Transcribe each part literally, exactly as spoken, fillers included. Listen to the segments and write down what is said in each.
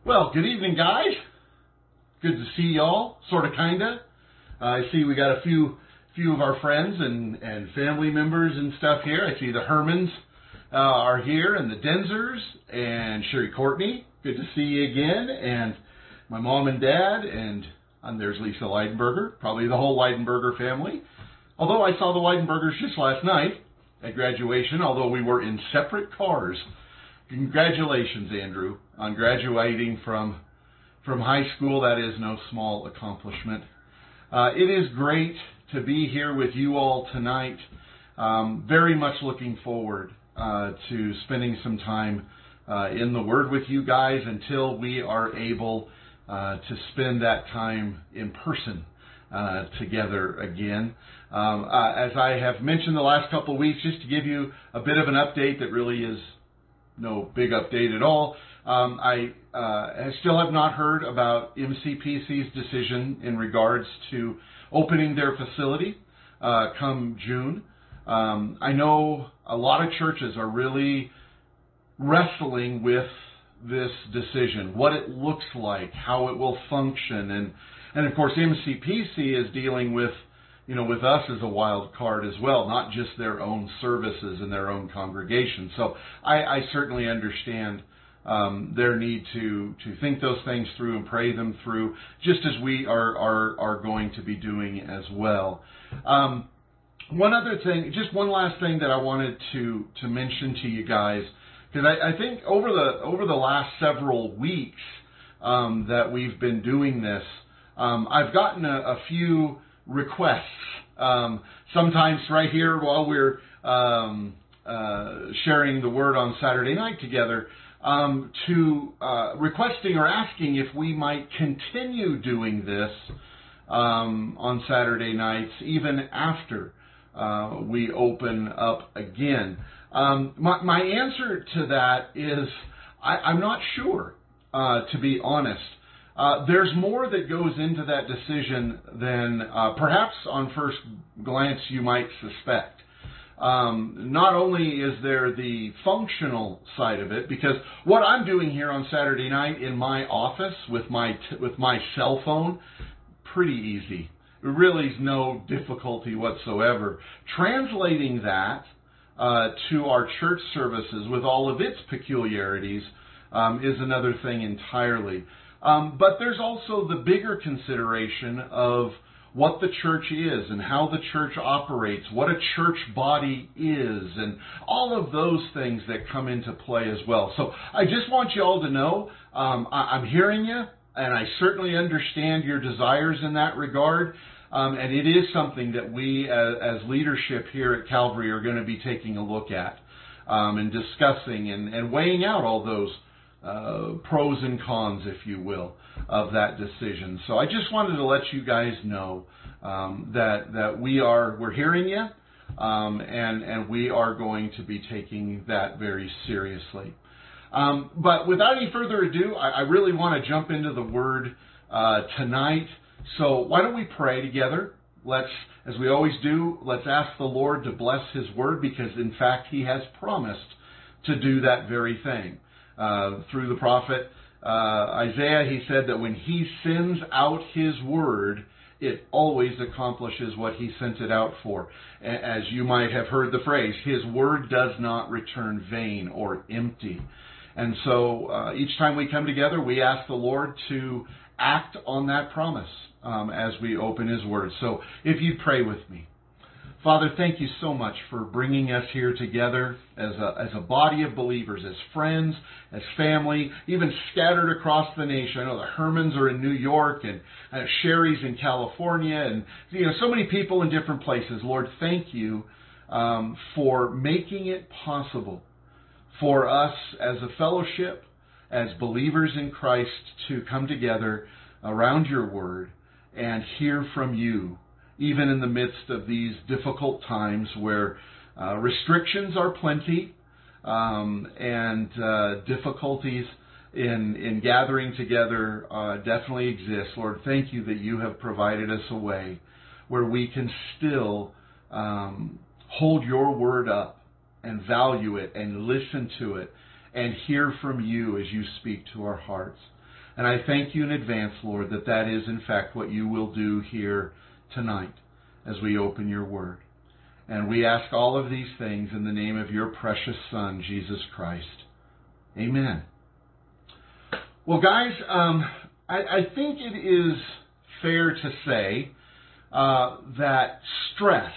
Well, good evening, guys. Good to see y'all, sort of, kinda. Uh, I see we got a few few of our friends and, and family members and stuff here. I see the Hermans uh, are here, and the Denzers, and Sherry Courtney. Good to see you again, and my mom and dad, and, and there's Lisa Leidenberger, probably the whole Leidenberger family. Although I saw the Leidenbergers just last night at graduation, although we were in separate cars. Congratulations, Andrew, on graduating from from high school. That is no small accomplishment. Uh, it is great to be here with you all tonight. Um, very much looking forward uh, to spending some time uh, in the Word with you guys until we are able uh, to spend that time in person uh, together again. Um, uh, as I have mentioned the last couple of weeks, just to give you a bit of an update that really is no big update at all. Um, I uh, still have not heard about M C P C's decision in regards to opening their facility uh, come June. Um, I know a lot of churches are really wrestling with this decision, what it looks like, how it will function, and and of course M C P C is dealing with you know, with us as a wild card as well, not just their own services and their own congregation. So I, I certainly understand um, their need to, to think those things through and pray them through, just as we are, are, are going to be doing as well. Um, one other thing, just one last thing that I wanted to, to mention to you guys, because I, I think over the, over the last several weeks um, that we've been doing this, um, I've gotten a, a few requests, um, sometimes right here while we're um, uh, sharing the Word on Saturday night together, um, to uh, requesting or asking if we might continue doing this um, on Saturday nights even after uh, we open up again. Um, my, my answer to that is I, I'm not sure, uh, to be honest. Uh, there's more that goes into that decision than uh, perhaps on first glance you might suspect. Um, not only is there the functional side of it, because what I'm doing here on Saturday night in my office with my t- with my cell phone, pretty easy. There really is no difficulty whatsoever. Translating that uh, to our church services with all of its peculiarities um, is another thing entirely. Um, but there's also the bigger consideration of what the church is and how the church operates, what a church body is, and all of those things that come into play as well. So I just want you all to know um, I- I'm hearing you, and I certainly understand your desires in that regard. Um, and it is something that we as, as leadership here at Calvary are going to be taking a look at um, and discussing and, and weighing out all those Uh, pros and cons, if you will, of that decision. So I just wanted to let you guys know um, that that we are we're hearing you, um, and and we are going to be taking that very seriously. Um, but without any further ado, I, I really want to jump into the Word uh, tonight. So why don't we pray together? Let's, as we always do, let's ask the Lord to bless His Word, because in fact He has promised to do that very thing. Uh, through the prophet uh, Isaiah, he said that when he sends out his word, it always accomplishes what he sent it out for. As you might have heard the phrase, his word does not return vain or empty. And so uh, each time we come together, we ask the Lord to act on that promise um, as we open his word. So if you'd pray with me. Father, thank you so much for bringing us here together as a, as a body of believers, as friends, as family, even scattered across the nation. I know the Hermans are in New York, and uh, Sherry's in California, and you know so many people in different places. Lord, thank you um, for making it possible for us as a fellowship, as believers in Christ, to come together around your word and hear from you, even in the midst of these difficult times where uh, restrictions are plenty um, and uh, difficulties in in gathering together uh, definitely exist. Lord, thank you that you have provided us a way where we can still um, hold your word up and value it and listen to it and hear from you as you speak to our hearts. And I thank you in advance, Lord, that that is in fact what you will do here tonight as we open your word. And we ask all of these things in the name of your precious Son, Jesus Christ. Amen. Well, guys, um, I, I think it is fair to say uh, that stress,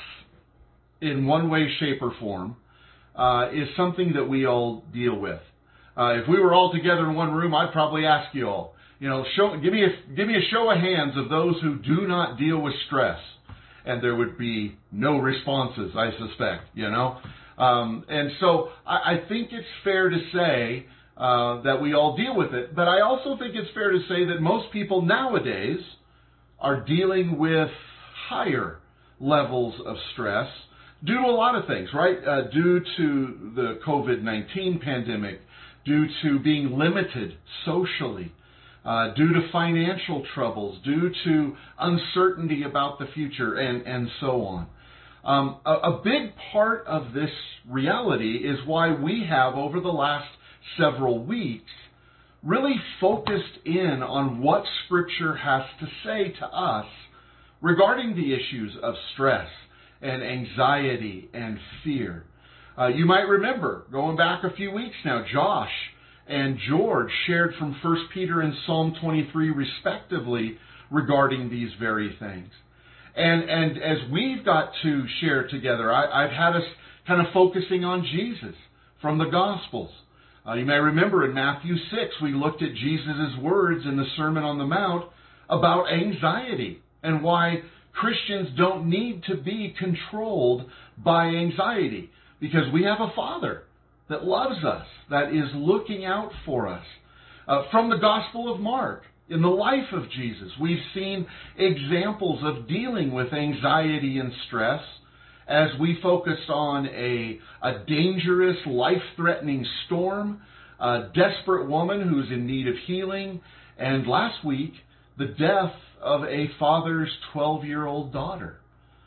in one way, shape, or form, uh, is something that we all deal with. Uh, if we were all together in one room, I'd probably ask you all, you know, show, give me a, give me a show of hands of those who do not deal with stress. And there would be no responses, I suspect, you know. Um, and so I, I think it's fair to say uh, that we all deal with it. But I also think it's fair to say that most people nowadays are dealing with higher levels of stress due to a lot of things, right? Uh, due to the covid nineteen pandemic, due to being limited socially, uh, due to financial troubles, due to uncertainty about the future, and, and so on. Um, a, a big part of this reality is why we have, over the last several weeks, really focused in on what Scripture has to say to us regarding the issues of stress and anxiety and fear. Uh, you might remember, going back a few weeks now, Josh and George shared from First Peter and Psalm twenty-three respectively regarding these very things. And and as we've got to share together, I, I've had us kind of focusing on Jesus from the Gospels. Uh, you may remember in Matthew six, we looked at Jesus' words in the Sermon on the Mount about anxiety and why Christians don't need to be controlled by anxiety, because we have a Father that loves us, that is looking out for us. Uh, from the Gospel of Mark, in the life of Jesus, we've seen examples of dealing with anxiety and stress as we focused on a, a dangerous, life-threatening storm, a desperate woman who's in need of healing, and last week, the death of a father's twelve-year-old daughter.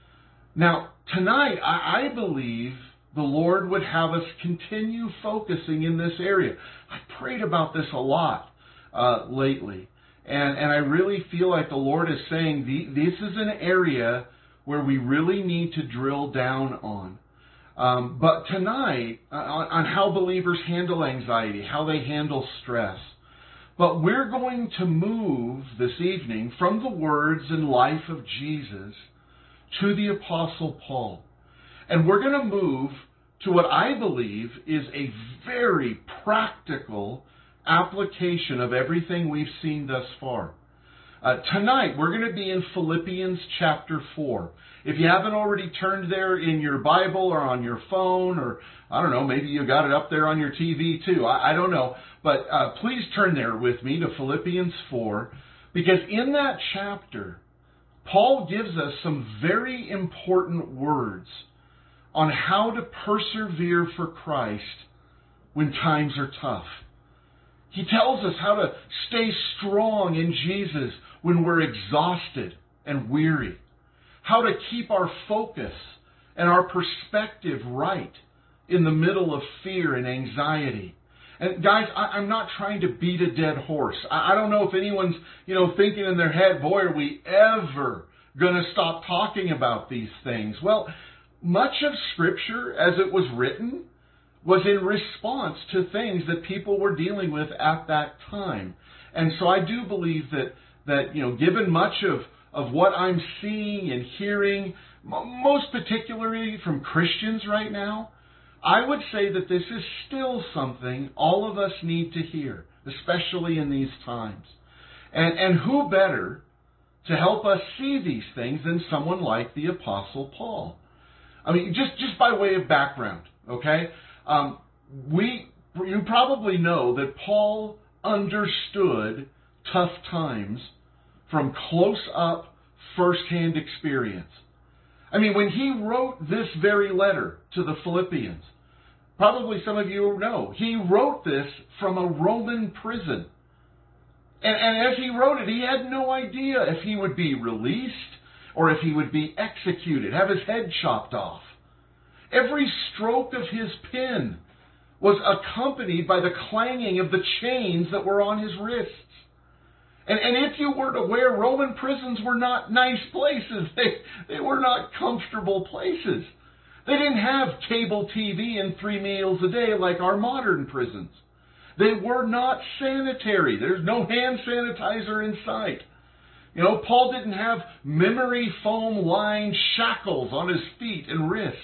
Now, tonight, I, I believe the Lord would have us continue focusing in this area. I prayed about this a lot uh, lately, and, and I really feel like the Lord is saying the, this is an area where we really need to drill down on. Um, but tonight, uh, on, on how believers handle anxiety, how they handle stress. But we're going to move this evening from the words and life of Jesus to the Apostle Paul. And we're going to move to what I believe is a very practical application of everything we've seen thus far. Uh, tonight, we're going to be in Philippians chapter four. If you haven't already turned there in your Bible or on your phone, or I don't know, maybe you got it up there on your T V too. I, I don't know. But uh, please turn there with me to Philippians four, because in that chapter, Paul gives us some very important words on how to persevere for Christ when times are tough. He tells us how to stay strong in Jesus when we're exhausted and weary. How to keep our focus and our perspective right in the middle of fear and anxiety. And guys, I, I'm not trying to beat a dead horse. I, I don't know if anyone's, you know, thinking in their head, boy, are we ever going to stop talking about these things? Well, much of Scripture, as it was written, was in response to things that people were dealing with at that time. And so I do believe that, that you know, given much of, of what I'm seeing and hearing, most particularly from Christians right now, I would say that this is still something all of us need to hear, especially in these times. And, and who better to help us see these things than someone like the Apostle Paul? I mean, just, just by way of background, okay? Um, we, you probably know that Paul understood tough times from close-up, first-hand experience. I mean, when he wrote this very letter to the Philippians, probably some of you know, he wrote this from a Roman prison. And, and as he wrote it, he had no idea if he would be released or if he would be executed, have his head chopped off. Every stroke of his pen was accompanied by the clanging of the chains that were on his wrists. And, and if you weren't aware, Roman prisons were not nice places. They, they were not comfortable places. They didn't have cable T V and three meals a day like our modern prisons. They were not sanitary. There's no hand sanitizer in sight. You know, Paul didn't have memory foam lined shackles on his feet and wrists.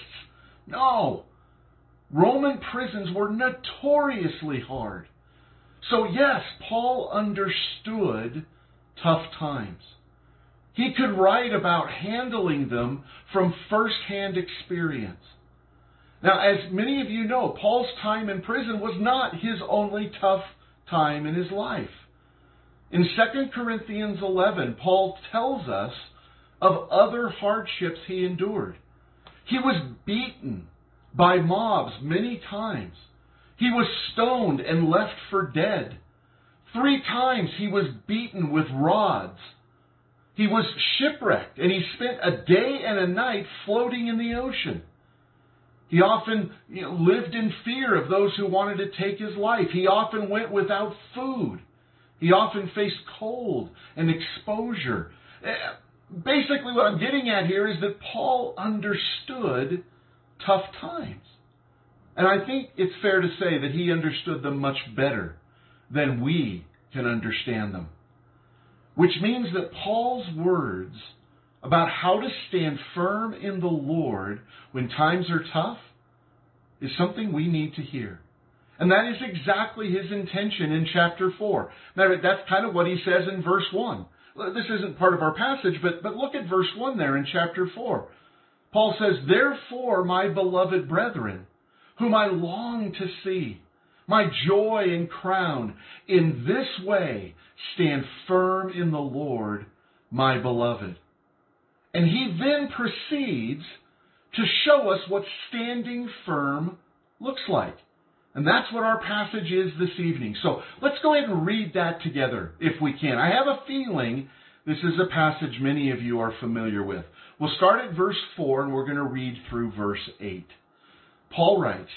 No. Roman prisons were notoriously hard. So yes, Paul understood tough times. He could write about handling them from first-hand experience. Now, as many of you know, Paul's time in prison was not his only tough time in his life. In Second Corinthians eleven, Paul tells us of other hardships he endured. He was beaten by mobs many times. He was stoned and left for dead. Three times he was beaten with rods. He was shipwrecked, and he spent a day and a night floating in the ocean. He often you know, lived in fear of those who wanted to take his life. He often went without food. He often faced cold and exposure. Basically, what I'm getting at here is that Paul understood tough times. And I think it's fair to say that he understood them much better than we can understand them. Which means that Paul's words about how to stand firm in the Lord when times are tough is something we need to hear. And that is exactly his intention in chapter four. Now, that's kind of what he says in verse one. This isn't part of our passage, but, but look at verse one there in chapter four. Paul says, "Therefore, my beloved brethren, whom I long to see, my joy and crown, in this way stand firm in the Lord, my beloved." And he then proceeds to show us what standing firm looks like. And that's what our passage is this evening. So let's go ahead and read that together if we can. I have a feeling this is a passage many of you are familiar with. We'll start at verse four and we're going to read through verse eight. Paul writes,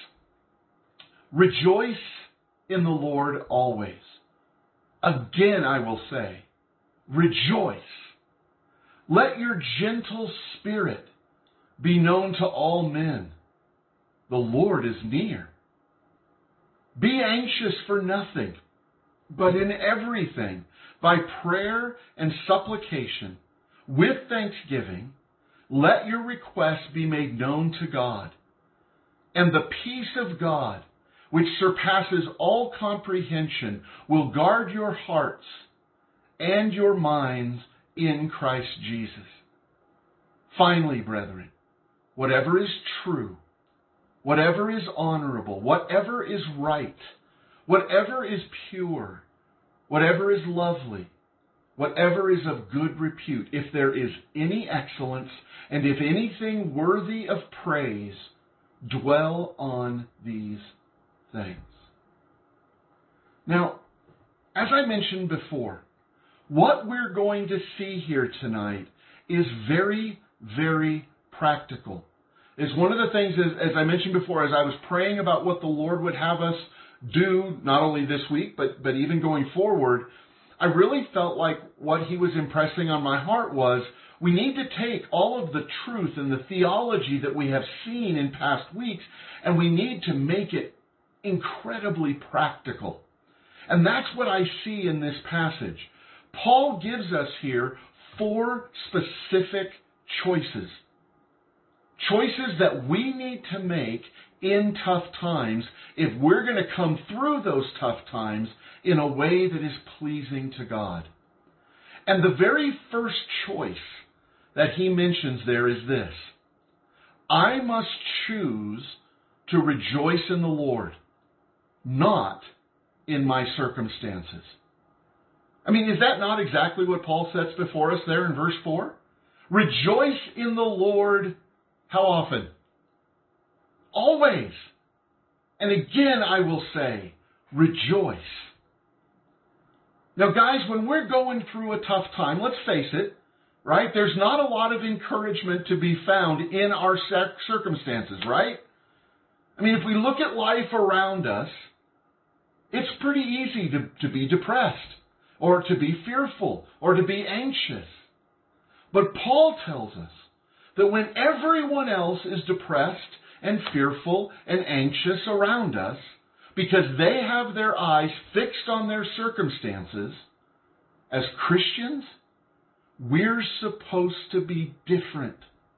"Rejoice in the Lord always. Again I will say, rejoice. Let your gentle spirit be known to all men. The Lord is near. Be anxious for nothing, but in everything, by prayer and supplication, with thanksgiving, let your requests be made known to God. And the peace of God, which surpasses all comprehension, will guard your hearts and your minds in Christ Jesus. Finally, brethren, whatever is true, whatever is honorable, whatever is right, whatever is pure, whatever is lovely, whatever is of good repute, if there is any excellence, and if anything worthy of praise, dwell on these things." Now, as I mentioned before, what we're going to see here tonight is very, very practical. It's one of the things, as, as I mentioned before, as I was praying about what the Lord would have us do, not only this week, but, but even going forward, I really felt like what he was impressing on my heart was we need to take all of the truth and the theology that we have seen in past weeks, and we need to make it incredibly practical. And that's what I see in this passage. Paul gives us here four specific choices. Choices that we need to make in tough times if we're going to come through those tough times in a way that is pleasing to God. And the very first choice that he mentions there is this: I must choose to rejoice in the Lord, not in my circumstances. I mean, is that not exactly what Paul sets before us there in verse four? Rejoice in the Lord, how often? Always. And again, I will say, rejoice. Now, guys, when we're going through a tough time, let's face it, right? There's not a lot of encouragement to be found in our circumstances, right? I mean, if we look at life around us, it's pretty easy to, to be depressed. or to be fearful, or to be anxious. But Paul tells us that when everyone else is depressed and fearful and anxious around us, because they have their eyes fixed on their circumstances, as Christians, we're supposed to be different.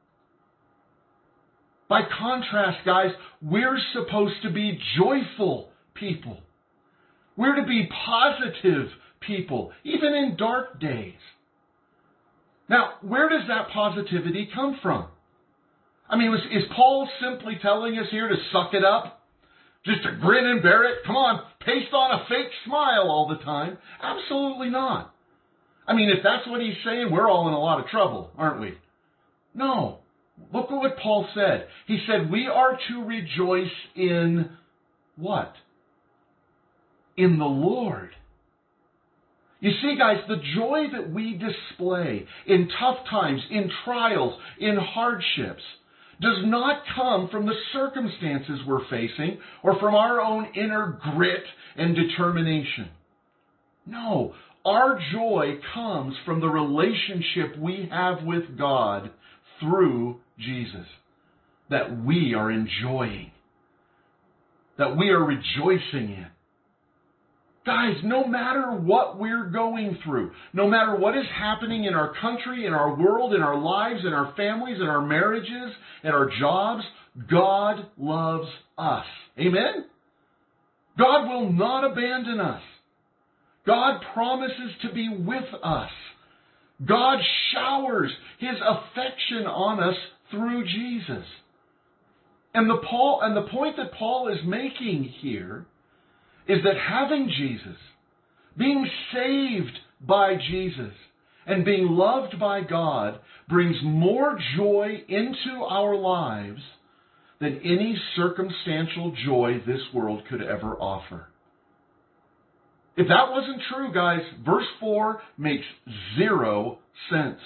By contrast, guys, we're supposed to be joyful people. We're to be positive people, even in dark days. Now, where does that positivity come from? I mean, is, is Paul simply telling us here to suck it up? Just to grin and bear it? Come on, paste on a fake smile all the time? Absolutely not. I mean, if that's what he's saying, we're all in a lot of trouble, aren't we? No. Look at what Paul said. He said, we are to rejoice in what? In the Lord. You see, guys, the joy that we display in tough times, in trials, in hardships, does not come from the circumstances we're facing or from our own inner grit and determination. No, our joy comes from the relationship we have with God through Jesus, that we are enjoying, that we are rejoicing in. Guys, no matter what we're going through, no matter what is happening in our country, in our world, in our lives, in our families, in our marriages, in our jobs, God loves us. Amen? God will not abandon us. God promises to be with us. God showers His affection on us through Jesus. And the Paul and the point that Paul is making here is that having Jesus, being saved by Jesus, and being loved by God brings more joy into our lives than any circumstantial joy this world could ever offer. If that wasn't true, guys, verse four makes zero sense.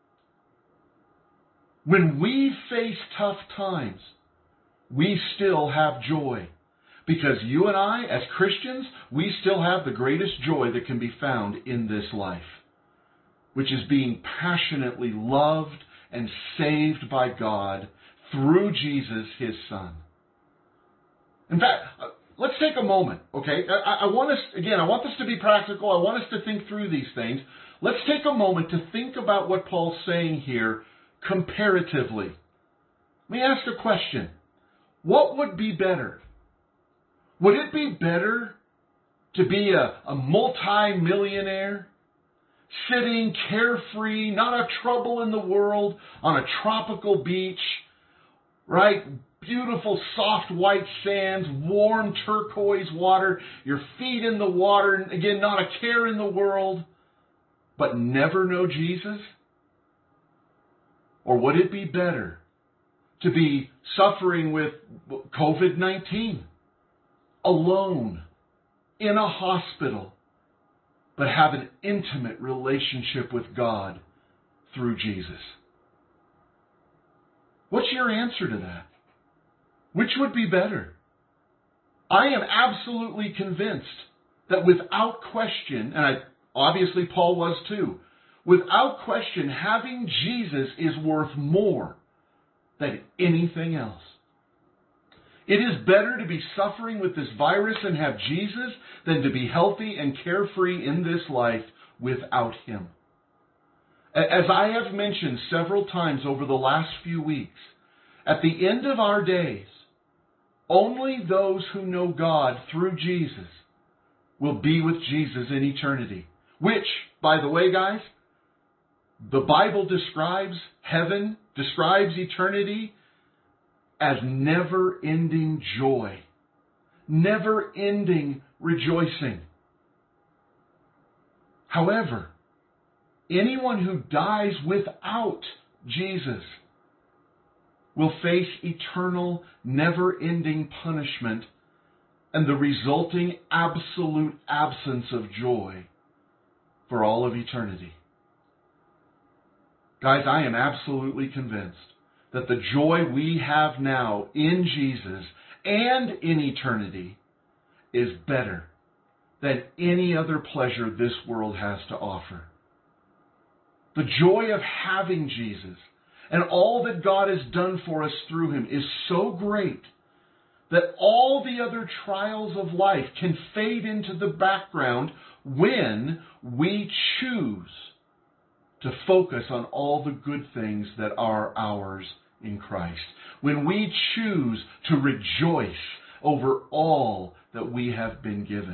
When we face tough times, we still have joy. Because you and I, as Christians, we still have the greatest joy that can be found in this life, which is being passionately loved and saved by God through Jesus, His Son. In fact, let's take a moment, okay? I, I want us, again, I want this to be practical. I want us to think through these things. Let's take a moment to think about what Paul's saying here comparatively. Let me ask a question. What would be better? Would it be better to be a, a multi-millionaire, sitting carefree, not a trouble in the world, on a tropical beach, right? Beautiful soft white sands, warm turquoise water, your feet in the water, and again, not a care in the world, but never know Jesus? Or would it be better to be suffering with covid nineteen? Alone, in a hospital, but have an intimate relationship with God through Jesus? What's your answer to that? Which would be better? I am absolutely convinced that without question, and I, obviously Paul was too, without question, having Jesus is worth more than anything else. It is better to be suffering with this virus and have Jesus than to be healthy and carefree in this life without Him. As I have mentioned several times over the last few weeks, at the end of our days, only those who know God through Jesus will be with Jesus in eternity. Which, by the way, guys, the Bible describes heaven, describes eternity as never-ending joy, never-ending rejoicing. However, anyone who dies without Jesus will face eternal, never-ending punishment and the resulting absolute absence of joy for all of eternity. Guys, I am absolutely convinced that the joy we have now in Jesus and in eternity is better than any other pleasure this world has to offer. The joy of having Jesus and all that God has done for us through him is so great that all the other trials of life can fade into the background when we choose to focus on all the good things that are ours in Christ. When we choose to rejoice over all that we have been given.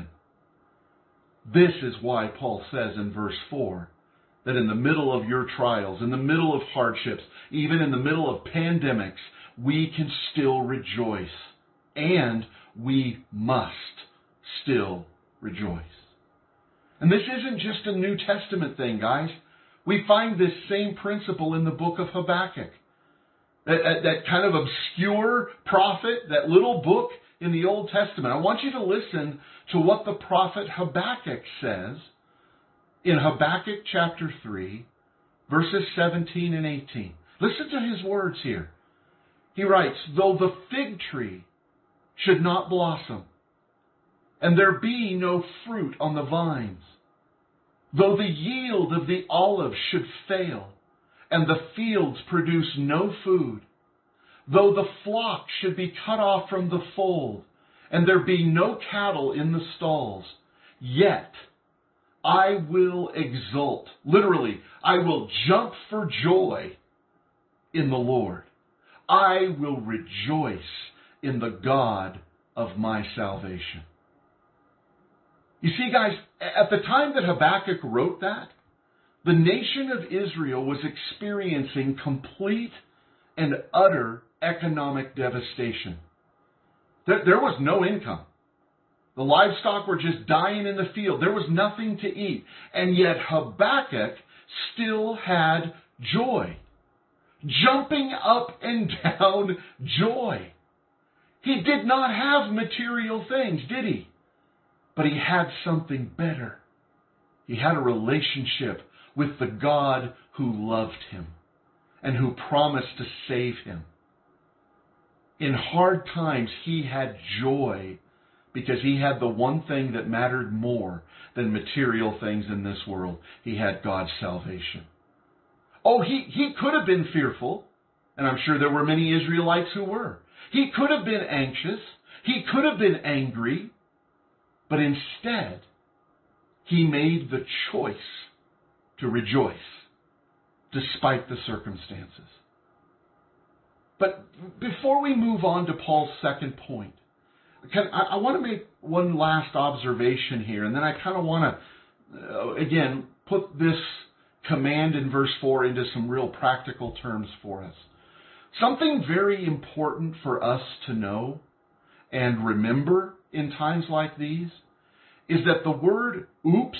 This is why Paul says in verse four, that in the middle of your trials, in the middle of hardships, even in the middle of pandemics, we can still rejoice. And we must still rejoice. And this isn't just a New Testament thing, guys. We find this same principle in the book of Habakkuk. That, that, that kind of obscure prophet, that little book in the Old Testament. I want you to listen to what the prophet Habakkuk says in Habakkuk chapter three, verses seventeen and eighteen. Listen to his words here. He writes, though the fig tree should not blossom, and there be no fruit on the vines, though the yield of the olive should fail, and the fields produce no food, though the flock should be cut off from the fold, and there be no cattle in the stalls, yet I will exult. Literally, I will jump for joy in the Lord. I will rejoice in the God of my salvation. You see, guys, at the time that Habakkuk wrote that, the nation of Israel was experiencing complete and utter economic devastation. There, there was no income. The livestock were just dying in the field. There was nothing to eat. And yet Habakkuk still had joy. Jumping up and down joy. He did not have material things, did he? But he had something better. He had a relationship with the God who loved him and who promised to save him. In hard times, he had joy because he had the one thing that mattered more than material things in this world. He had God's salvation. Oh, he, he could have been fearful, and I'm sure there were many Israelites who were. He could have been anxious. He could have been angry. But instead, he made the choice to rejoice despite the circumstances. But before we move on to Paul's second point, can, I, I want to make one last observation here, and then I kind of want to, uh, again, put this command in verse four into some real practical terms for us. Something very important for us to know and remember in times like these is that the word oops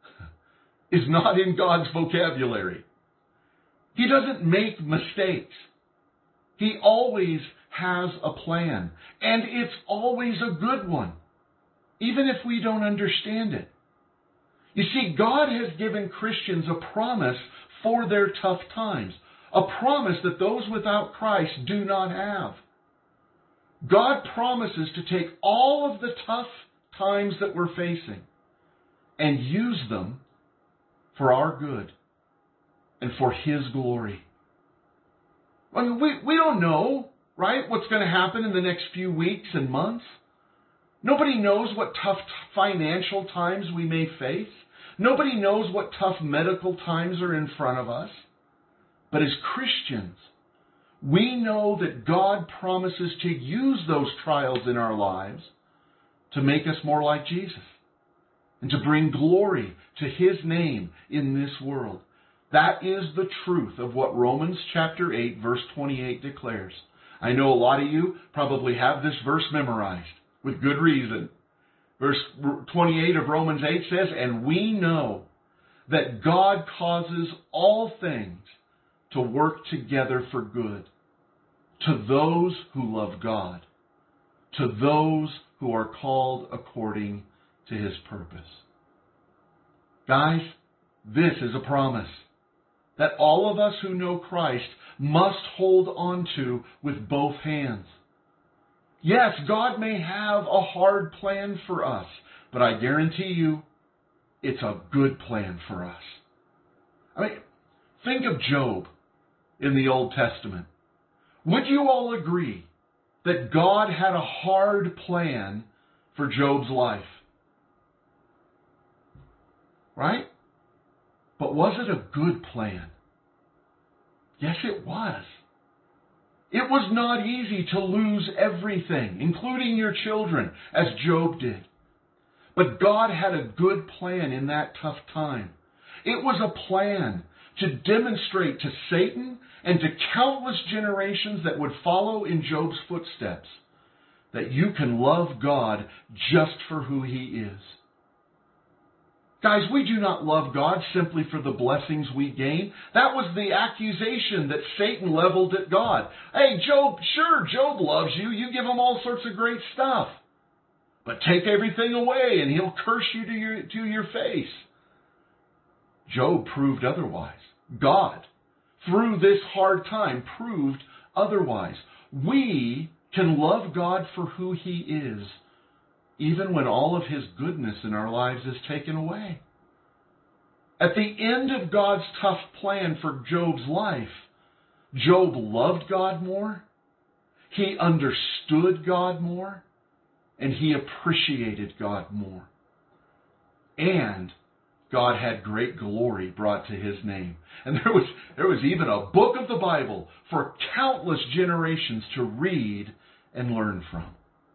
is not in God's vocabulary. He doesn't make mistakes. He always has a plan, and it's always a good one, even if we don't understand it. You see, God has given Christians a promise for their tough times, a promise that those without Christ do not have. God promises to take all of the tough times that we're facing and use them for our good and for His glory. I mean, we, we don't know, right, what's going to happen in the next few weeks and months. Nobody knows what tough financial times we may face. Nobody knows what tough medical times are in front of us. But as Christians, we know that God promises to use those trials in our lives to make us more like Jesus and to bring glory to His name in this world. That is the truth of what Romans chapter eight, verse twenty-eight declares. I know a lot of you probably have this verse memorized with good reason. Verse twenty-eight of Romans eight says, and we know that God causes all things to work together for good to those who love God, to those who are called according to His purpose. Guys, this is a promise that all of us who know Christ must hold on to with both hands. Yes, God may have a hard plan for us, but I guarantee you, it's a good plan for us. I mean, think of Job in the Old Testament. Would you all agree that God had a hard plan for Job's life? Right? But was it a good plan? Yes, it was. It was not easy to lose everything, including your children, as Job did. But God had a good plan in that tough time. It was a plan to demonstrate to Satan and to countless generations that would follow in Job's footsteps that you can love God just for who He is. Guys, we do not love God simply for the blessings we gain. That was the accusation that Satan leveled at God. Hey, Job, sure, Job loves you. You give him all sorts of great stuff. But take everything away and he'll curse you to your, to your face. Job proved otherwise. God, through this hard time, proved otherwise. We can love God for who He is, even when all of His goodness in our lives is taken away. At the end of God's tough plan for Job's life, Job loved God more, he understood God more, and he appreciated God more. And God had great glory brought to His name. And there was, there was even a book of the Bible for countless generations to read and learn from.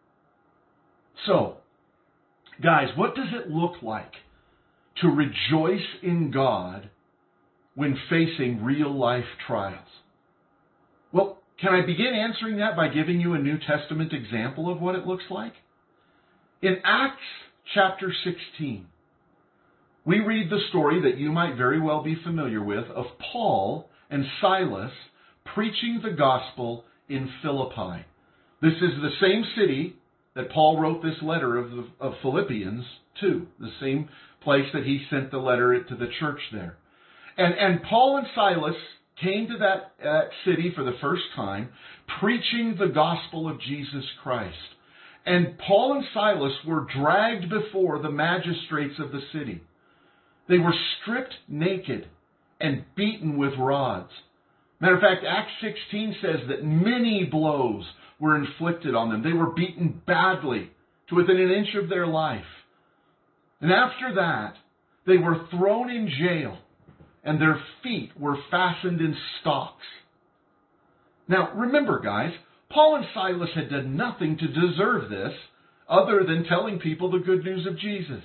So, guys, what does it look like to rejoice in God when facing real life trials? Well, can I begin answering that by giving you a New Testament example of what it looks like? In Acts chapter sixteen, we read the story that you might very well be familiar with of Paul and Silas preaching the gospel in Philippi. This is the same city that Paul wrote this letter of, the, of Philippians to, the same place that he sent the letter to the church there. And, and Paul and Silas came to that uh, city for the first time, preaching the gospel of Jesus Christ. And Paul and Silas were dragged before the magistrates of the city. They were stripped naked and beaten with rods. Matter of fact, Acts sixteen says that many blows were inflicted on them. They were beaten badly to within an inch of their life. And after that, they were thrown in jail and their feet were fastened in stocks. Now, remember, guys, Paul and Silas had done nothing to deserve this other than telling people the good news of Jesus.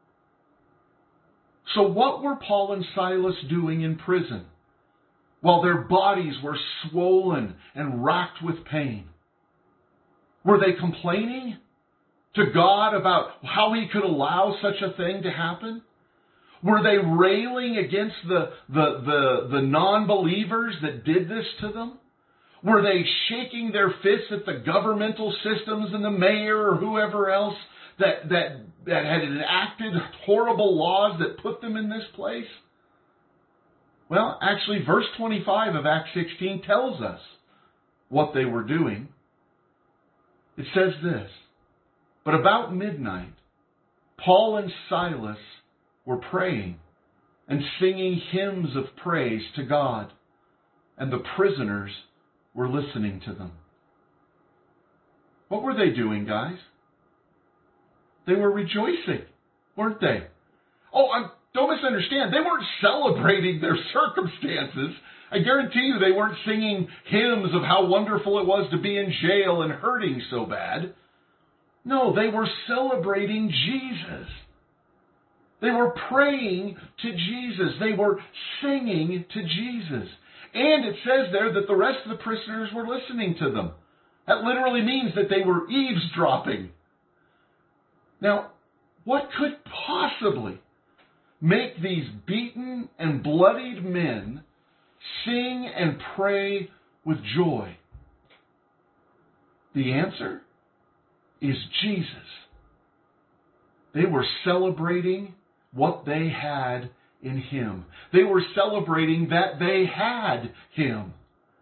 So what were Paul and Silas doing in prison while their bodies were swollen and racked with pain? Were they complaining to God about how He could allow such a thing to happen? Were they railing against the, the, the, the non-believers that did this to them? Were they shaking their fists at the governmental systems and the mayor or whoever else that, that, that had enacted horrible laws that put them in this place? Well, actually, verse twenty-five of Acts sixteen tells us what they were doing. It says this, "But about midnight, Paul and Silas were praying and singing hymns of praise to God, and the prisoners were listening to them." What were they doing, guys? They were rejoicing, weren't they? Oh, I'm, don't misunderstand. They weren't celebrating their circumstances. I guarantee you they weren't singing hymns of how wonderful it was to be in jail and hurting so bad. No, they were celebrating Jesus. They were praying to Jesus. They were singing to Jesus. And it says there that the rest of the prisoners were listening to them. That literally means that they were eavesdropping. Now, what could possibly make these beaten and bloodied men sing and pray with joy? The answer is Jesus. They were celebrating what they had in Him. They were celebrating that they had Him.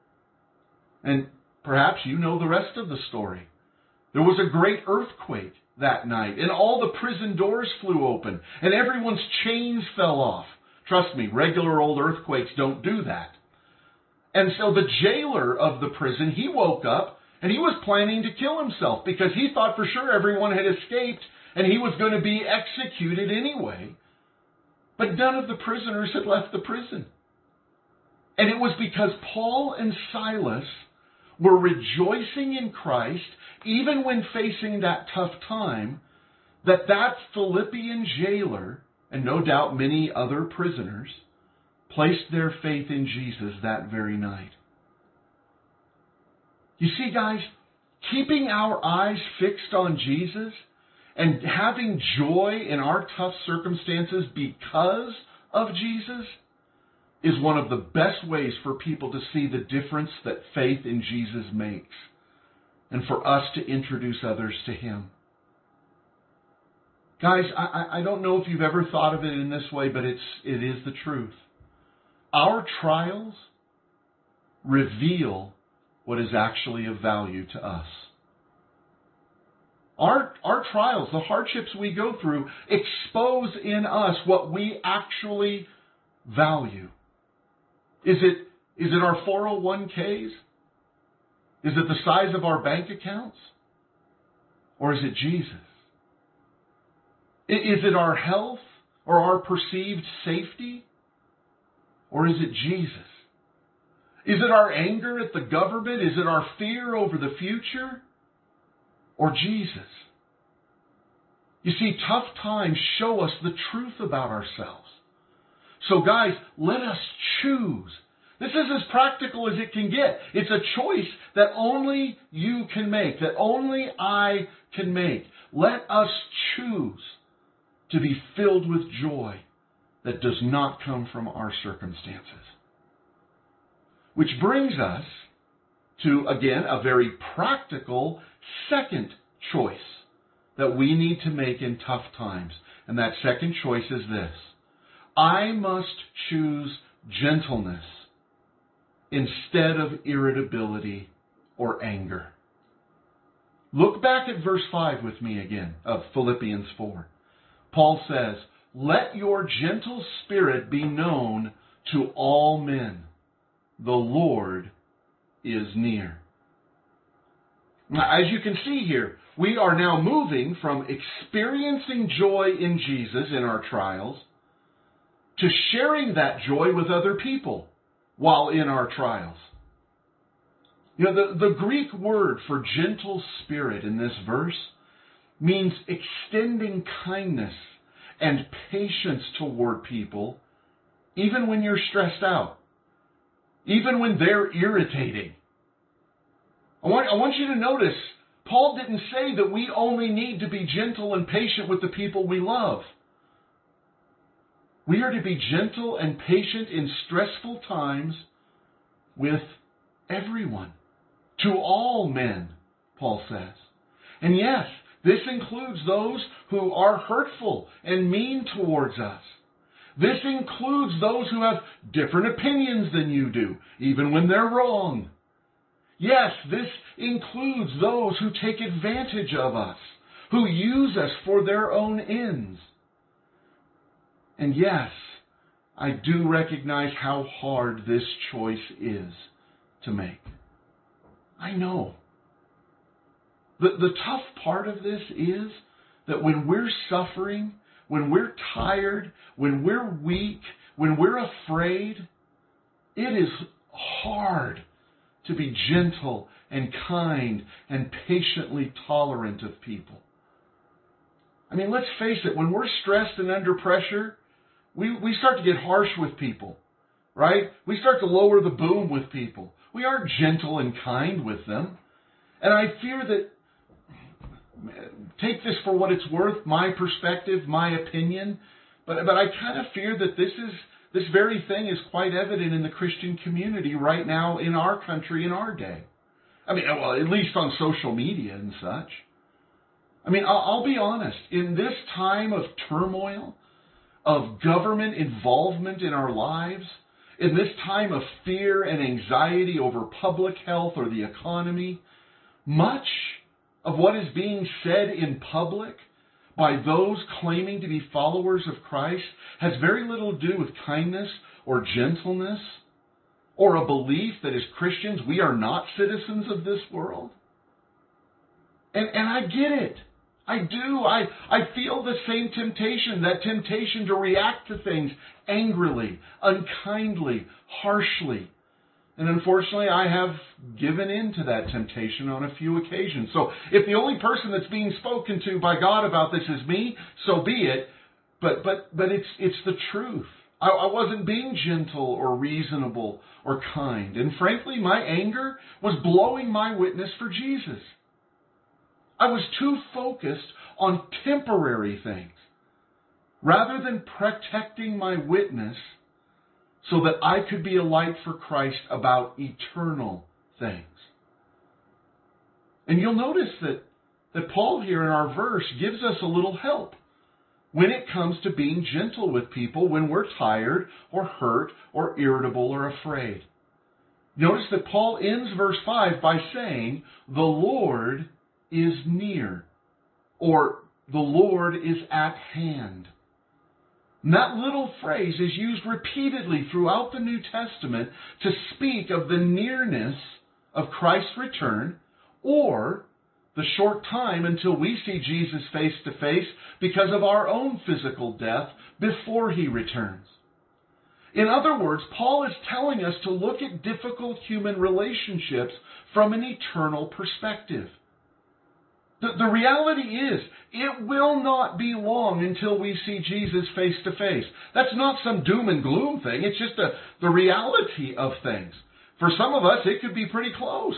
And perhaps you know the rest of the story. There was a great earthquake that night, and all the prison doors flew open, and everyone's chains fell off. Trust me, regular old earthquakes don't do that. And so the jailer of the prison, he woke up, and he was planning to kill himself because he thought for sure everyone had escaped, and he was going to be executed anyway. But none of the prisoners had left the prison. And it was because Paul and Silas were rejoicing in Christ, even when facing that tough time, that that Philippian jailer, and no doubt many other prisoners, placed their faith in Jesus that very night. You see, guys, keeping our eyes fixed on Jesus and having joy in our tough circumstances because of Jesus is one of the best ways for people to see the difference that faith in Jesus makes, and for us to introduce others to Him. Guys, I, I don't know if you've ever thought of it in this way, but it's it is the truth. Our trials reveal what is actually of value to us. Our, our trials, the hardships we go through, expose in us what we actually value. Is it, is it our four oh one k's? Is it the size of our bank accounts? Or is it Jesus? Is it our health or our perceived safety? Or is it Jesus? Is it our anger at the government? Is it our fear over the future? Or Jesus? You see, tough times show us the truth about ourselves. So guys, let us choose. This is as practical as it can get. It's a choice that only you can make, that only I can make. Let us choose to be filled with joy that does not come from our circumstances. Which brings us to, again, a very practical second choice that we need to make in tough times. And that second choice is this: I must choose gentleness instead of irritability or anger. Look back at verse five with me again of Philippians four. Paul says, "Let your gentle spirit be known to all men. The Lord is near." Now, as you can see here, we are now moving from experiencing joy in Jesus in our trials to sharing that joy with other people while in our trials. You know, the, the Greek word for gentle spirit in this verse means extending kindness and patience toward people, even when you're stressed out, even when they're irritating. I want, I want you to notice, Paul didn't say that we only need to be gentle and patient with the people we love. We are to be gentle and patient in stressful times with everyone. To all men, Paul says. And yes, this includes those who are hurtful and mean towards us. This includes those who have different opinions than you do, even when they're wrong. Yes, this includes those who take advantage of us, who use us for their own ends. And yes, I do recognize how hard this choice is to make. I know. The, the tough part of this is that when we're suffering, when we're tired, when we're weak, when we're afraid, it is hard to be gentle and kind and patiently tolerant of people. I mean, let's face it, when we're stressed and under pressure, we, we start to get harsh with people, right? We start to lower the boom with people. We aren't gentle and kind with them. And I fear that, take this for what it's worth, my perspective, my opinion, but, but I kind of fear that this is This very thing is quite evident in the Christian community right now in our country, in our day. I mean, well, at least on social media and such. I mean, I'll, I'll be honest. In this time of turmoil, of government involvement in our lives, in this time of fear and anxiety over public health or the economy, much of what is being said in public by those claiming to be followers of Christ has very little to do with kindness or gentleness or a belief that as Christians we are not citizens of this world. And, and I get it. I do. I, I feel the same temptation, that temptation to react to things angrily, unkindly, harshly. And unfortunately, I have given in to that temptation on a few occasions. So if the only person that's being spoken to by God about this is me, so be it. But but but it's it's the truth. I, I wasn't being gentle or reasonable or kind. And frankly, my anger was blowing my witness for Jesus. I was too focused on temporary things rather than protecting my witness so that I could be a light for Christ about eternal things. And you'll notice that, that Paul here in our verse gives us a little help when it comes to being gentle with people when we're tired or hurt or irritable or afraid. Notice that Paul ends verse five by saying, "The Lord is near," or "the Lord is at hand." And that little phrase is used repeatedly throughout the New Testament to speak of the nearness of Christ's return or the short time until we see Jesus face to face because of our own physical death before he returns. In other words, Paul is telling us to look at difficult human relationships from an eternal perspective. The, the reality is, it will not be long until we see Jesus face to face. That's not some doom and gloom thing. It's just a, the reality of things. For some of us, it could be pretty close.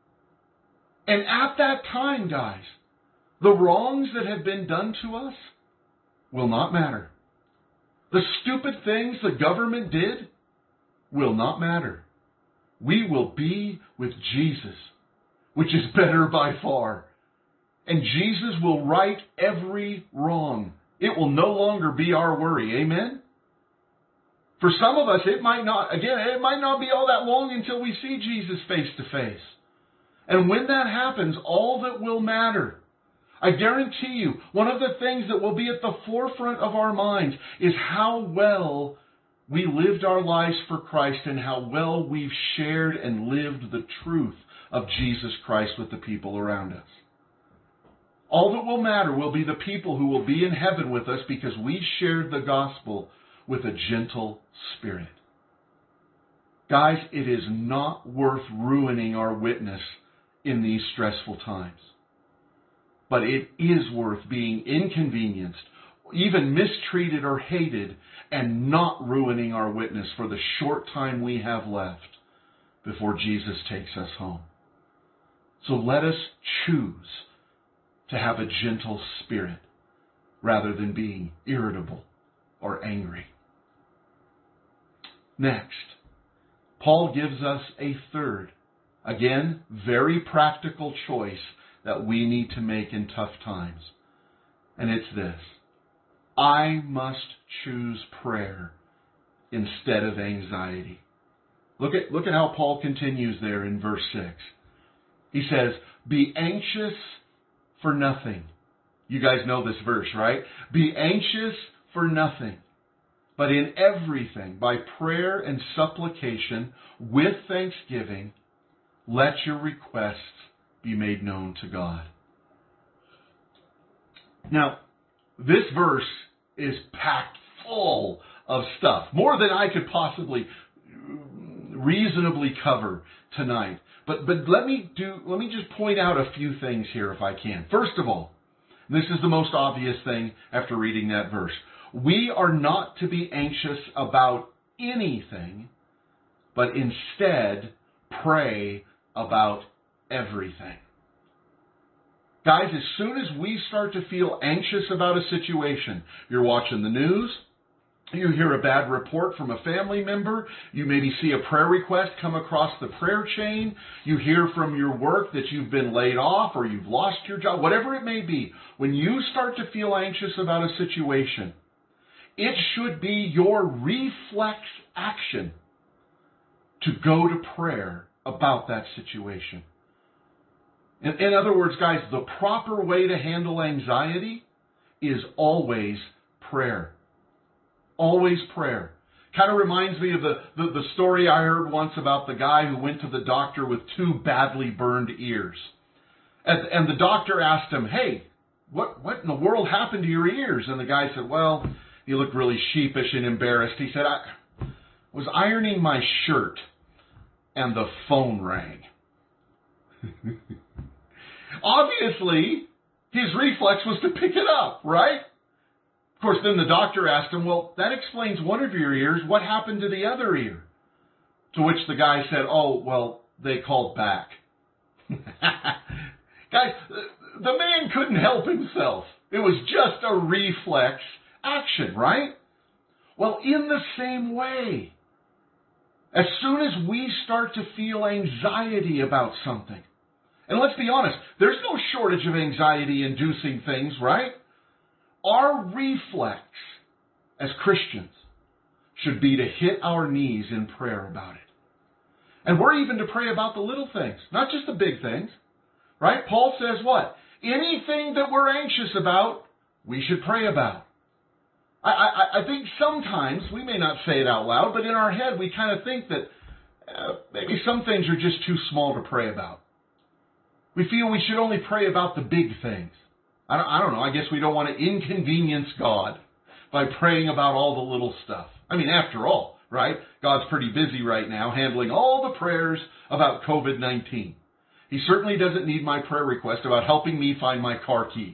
And at that time, guys, the wrongs that have been done to us will not matter. The stupid things the government did will not matter. We will be with Jesus, which is better by far. And Jesus will right every wrong. It will no longer be our worry. Amen? For some of us, it might not, again, it might not be all that long until we see Jesus face to face. And when that happens, all that will matter, I guarantee you, one of the things that will be at the forefront of our minds is how well we lived our lives for Christ and how well we've shared and lived the truth of Jesus Christ with the people around us. All that will matter will be the people who will be in heaven with us because we shared the gospel with a gentle spirit. Guys, it is not worth ruining our witness in these stressful times. But it is worth being inconvenienced, even mistreated or hated, and not ruining our witness for the short time we have left before Jesus takes us home. So let us choose to have a gentle spirit rather than being irritable or angry. Next, Paul gives us a third, again, very practical choice that we need to make in tough times. And it's this: I must choose prayer instead of anxiety. Look at, look at how Paul continues there in verse six. He says, "Be anxious for nothing." You guys know this verse, right? "Be anxious for nothing, but in everything, by prayer and supplication, with thanksgiving, let your requests be made known to God." Now, this verse is packed full of stuff, more than I could possibly reasonably cover tonight. But but let me do let me just point out a few things here if I can. First of all, this is the most obvious thing after reading that verse. We are not to be anxious about anything, but instead pray about everything. Guys, as soon as we start to feel anxious about a situation, you're watching the news, you hear a bad report from a family member, you maybe see a prayer request come across the prayer chain, you hear from your work that you've been laid off or you've lost your job, whatever it may be, when you start to feel anxious about a situation, it should be your reflex action to go to prayer about that situation. In, in other words, guys, the proper way to handle anxiety is always prayer. Always prayer. Kind of reminds me of the, the, the story I heard once about the guy who went to the doctor with two badly burned ears. And, and the doctor asked him, hey, what, what in the world happened to your ears? And the guy said, well, he looked really sheepish and embarrassed. He said, I was ironing my shirt and the phone rang. Obviously, his reflex was to pick it up, right? Of course, then the doctor asked him, well, that explains one of your ears. What happened to the other ear? To which the guy said, oh, well, they called back. Guys, the man couldn't help himself. It was just a reflex action, right? Well, in the same way, as soon as we start to feel anxiety about something, and let's be honest, there's no shortage of anxiety-inducing things, right? Our reflex as Christians should be to hit our knees in prayer about it. And we're even to pray about the little things, not just the big things, right? Paul says what? Anything that we're anxious about, we should pray about. I, I, I think sometimes, we may not say it out loud, but in our head we kind of think that uh, maybe some things are just too small to pray about. We feel we should only pray about the big things. I don't, I don't know, I guess we don't want to inconvenience God by praying about all the little stuff. I mean, after all, right? God's pretty busy right now handling all the prayers about covid nineteen. He certainly doesn't need my prayer request about helping me find my car keys.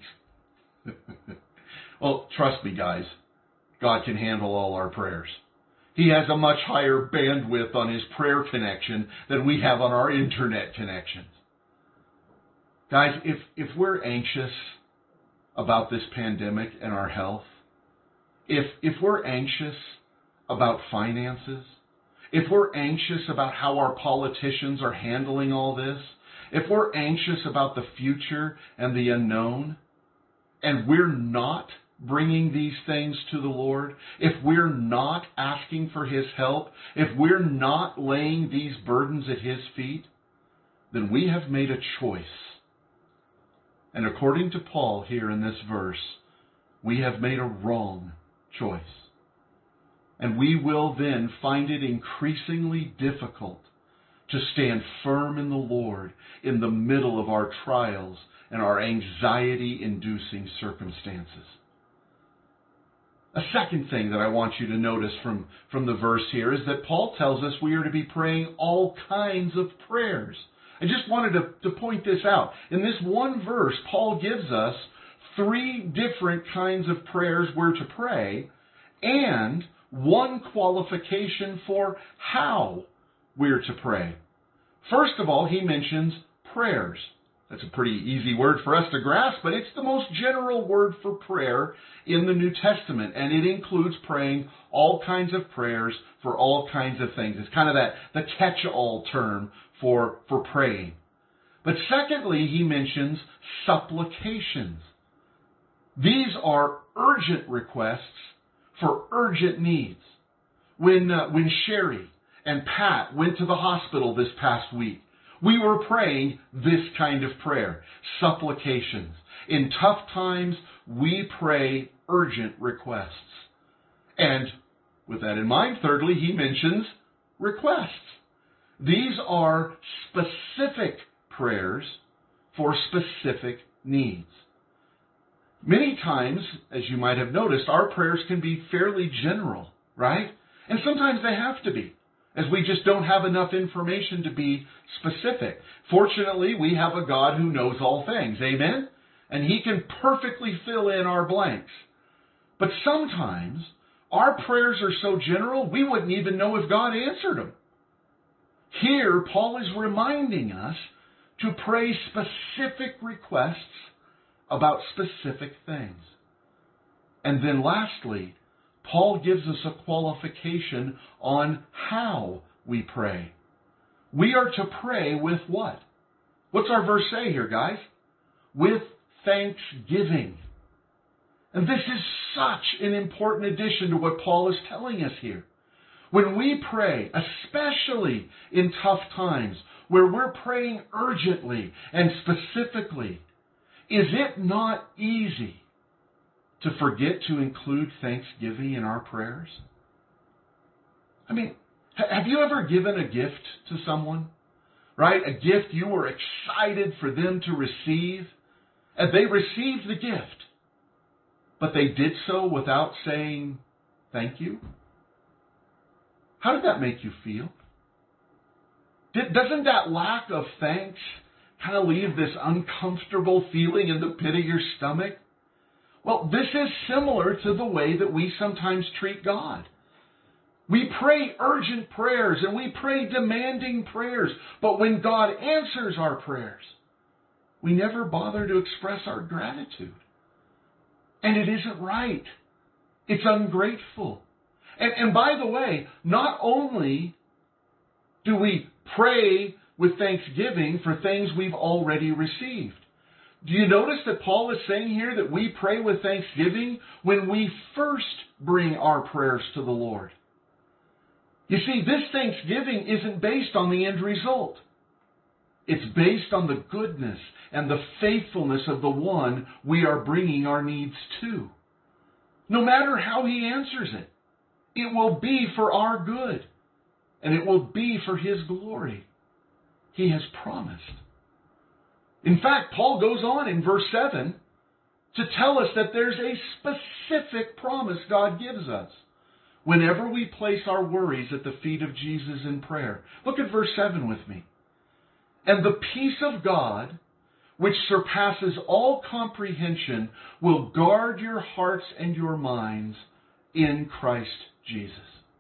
Well, trust me, guys. God can handle all our prayers. He has a much higher bandwidth on his prayer connection than we have on our internet connections. Guys, if, if we're anxious about this pandemic and our health, if, if we're anxious about finances, if we're anxious about how our politicians are handling all this, if we're anxious about the future and the unknown, and we're not bringing these things to the Lord, if we're not asking for his help, if we're not laying these burdens at his feet, then we have made a choice. And according to Paul here in this verse, we have made a wrong choice. And we will then find it increasingly difficult to stand firm in the Lord in the middle of our trials and our anxiety-inducing circumstances. A second thing that I want you to notice from, from the verse here is that Paul tells us we are to be praying all kinds of prayers. I just wanted to, to point this out. In this one verse, Paul gives us three different kinds of prayers we're to pray and one qualification for how we're to pray. First of all, he mentions prayers. That's a pretty easy word for us to grasp, but it's the most general word for prayer in the New Testament, and it includes praying all kinds of prayers for all kinds of things. It's kind of that the catch-all term for, for praying. But secondly, he mentions supplications. These are urgent requests for urgent needs. When, uh, when Sherry and Pat went to the hospital this past week, we were praying this kind of prayer, supplications. In tough times, we pray urgent requests. And with that in mind, thirdly, he mentions requests. These are specific prayers for specific needs. Many times, as you might have noticed, our prayers can be fairly general, right? And sometimes they have to be, as we just don't have enough information to be specific. Fortunately, we have a God who knows all things, amen? And he can perfectly fill in our blanks. But sometimes, our prayers are so general, we wouldn't even know if God answered them. Here, Paul is reminding us to pray specific requests about specific things. And then lastly, Paul gives us a qualification on how we pray. We are to pray with what? What's our verse say here, guys? With thanksgiving. And this is such an important addition to what Paul is telling us here. When we pray, especially in tough times, where we're praying urgently and specifically, is it not easy to forget to include thanksgiving in our prayers? I mean, have you ever given a gift to someone? Right? A gift you were excited for them to receive, and they received the gift, but they did so without saying thank you? How did that make you feel? Did, doesn't that lack of thanks kind of leave this uncomfortable feeling in the pit of your stomach? Well, this is similar to the way that we sometimes treat God. We pray urgent prayers and we pray demanding prayers, but when God answers our prayers, we never bother to express our gratitude. And it isn't right. It's ungrateful. And, and by the way, not only do we pray with thanksgiving for things we've already received. Do you notice that Paul is saying here that we pray with thanksgiving when we first bring our prayers to the Lord? You see, this thanksgiving isn't based on the end result. It's based on the goodness and the faithfulness of the one we are bringing our needs to. No matter how he answers it, it will be for our good, and it will be for his glory. He has promised. In fact, Paul goes on in verse seven to tell us that there's a specific promise God gives us whenever we place our worries at the feet of Jesus in prayer. Look at verse seven with me. And the peace of God, which surpasses all comprehension, will guard your hearts and your minds in Christ Jesus.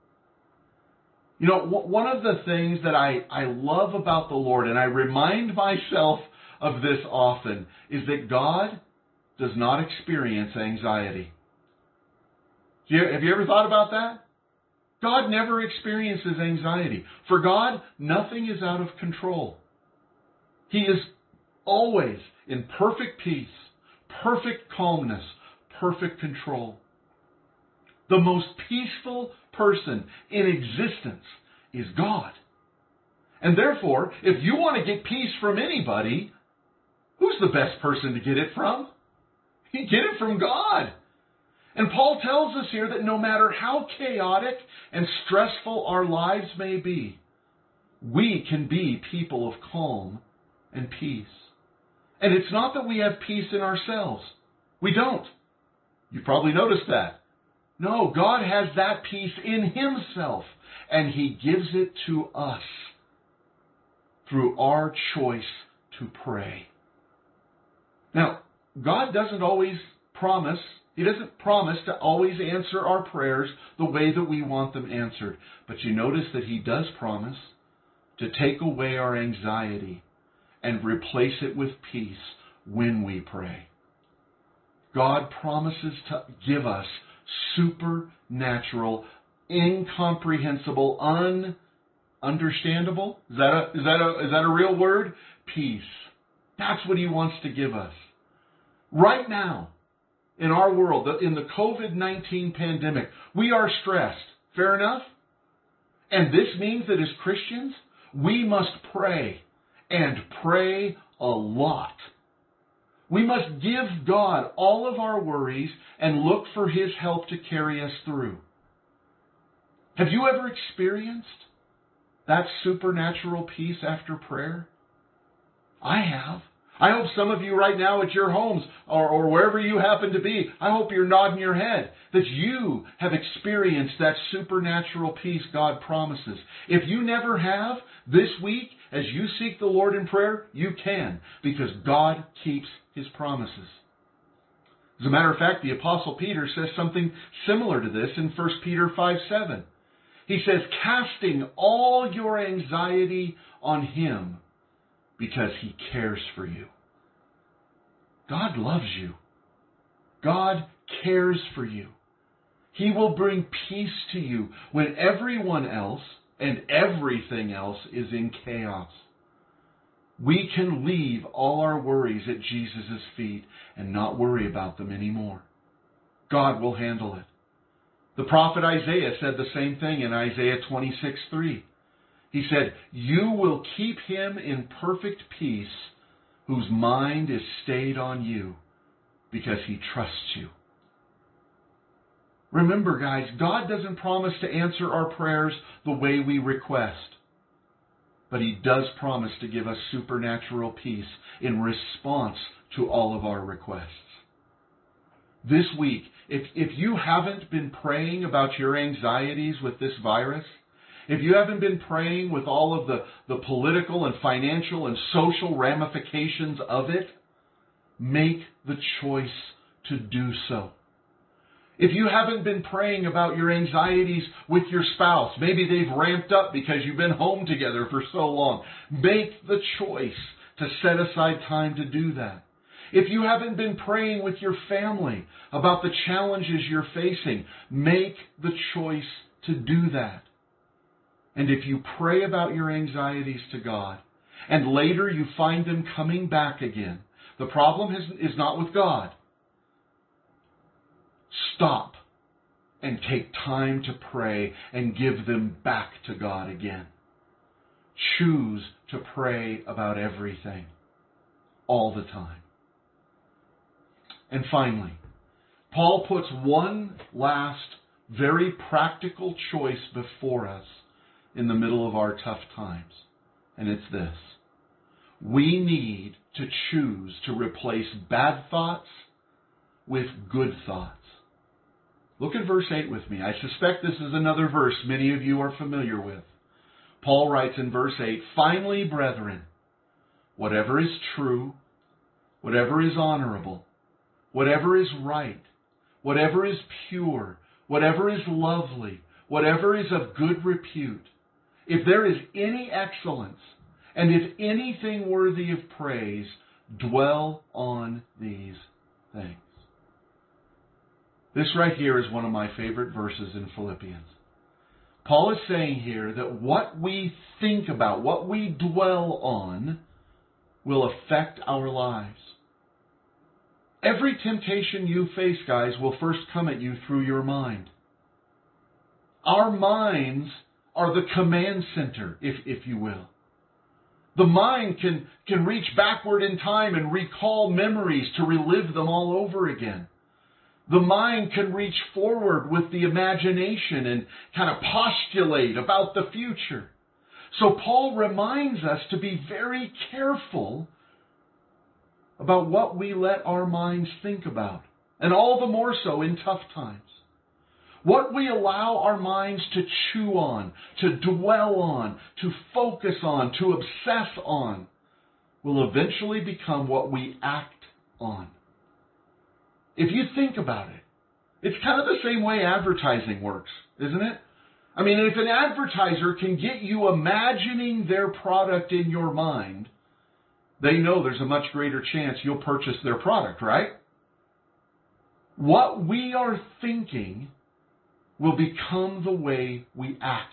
You know, one of the things that I, I love about the Lord, and I remind myself of this often, is that God does not experience anxiety. Have you ever thought about that? God never experiences anxiety. For God, nothing is out of control. He is always in perfect peace, perfect calmness, perfect control. The most peaceful person in existence is God. And therefore, if you want to get peace from anybody, who's the best person to get it from? You get it from God. And Paul tells us here that no matter how chaotic and stressful our lives may be, we can be people of calm and peace. And it's not that we have peace in ourselves. We don't. You probably noticed that. No, God has that peace in himself, and he gives it to us through our choice to pray. Now, God doesn't always promise, he doesn't promise to always answer our prayers the way that we want them answered. But you notice that he does promise to take away our anxiety and replace it with peace when we pray. God promises to give us supernatural, incomprehensible, un-understandable, is that a, is that a, is that a real word? Peace. That's what he wants to give us. Right now, in our world, in the covid nineteen pandemic, we are stressed. Fair enough? And this means that as Christians, we must pray, and pray a lot. We must give God all of our worries and look for his help to carry us through. Have you ever experienced that supernatural peace after prayer? I have. I hope some of you right now at your homes or, or wherever you happen to be, I hope you're nodding your head that you have experienced that supernatural peace God promises. If you never have, this week, as you seek the Lord in prayer, you can, because God keeps his promises. As a matter of fact, the Apostle Peter says something similar to this in First Peter five seven. He says, casting all your anxiety on him, because he cares for you. God loves you. God cares for you. He will bring peace to you when everyone else and everything else is in chaos. We can leave all our worries at Jesus' feet and not worry about them anymore. God will handle it. The prophet Isaiah said the same thing in Isaiah twenty-six three. He said, "You will keep him in perfect peace whose mind is stayed on you because he trusts you." Remember, guys, God doesn't promise to answer our prayers the way we request. But he does promise to give us supernatural peace in response to all of our requests. This week, if, if you haven't been praying about your anxieties with this virus, if you haven't been praying with all of the, the political and financial and social ramifications of it, make the choice to do so. If you haven't been praying about your anxieties with your spouse, maybe they've ramped up because you've been home together for so long, make the choice to set aside time to do that. If you haven't been praying with your family about the challenges you're facing, make the choice to do that. And if you pray about your anxieties to God, and later you find them coming back again, the problem is, is not with God. Stop and take time to pray and give them back to God again. Choose to pray about everything, all the time. And finally, Paul puts one last, very practical choice before us in the middle of our tough times. And it's this. We need to choose to replace bad thoughts with good thoughts. Look at verse eight with me. I suspect this is another verse many of you are familiar with. Paul writes in verse eight, "Finally, brethren, whatever is true, whatever is honorable, whatever is right, whatever is pure, whatever is lovely, whatever is of good repute, if there is any excellence, and if anything worthy of praise, dwell on these things." This right here is one of my favorite verses in Philippians. Paul is saying here that what we think about, what we dwell on, will affect our lives. Every temptation you face, guys, will first come at you through your mind. Our minds are the command center, if, if you will. The mind can, can reach backward in time and recall memories to relive them all over again. The mind can reach forward with the imagination and kind of postulate about the future. So Paul reminds us to be very careful about what we let our minds think about, and all the more so in tough times. What we allow our minds to chew on, to dwell on, to focus on, to obsess on, will eventually become what we act on. If you think about it, it's kind of the same way advertising works, isn't it? I mean, if an advertiser can get you imagining their product in your mind, they know there's a much greater chance you'll purchase their product, right? What we are thinking will become the way we act.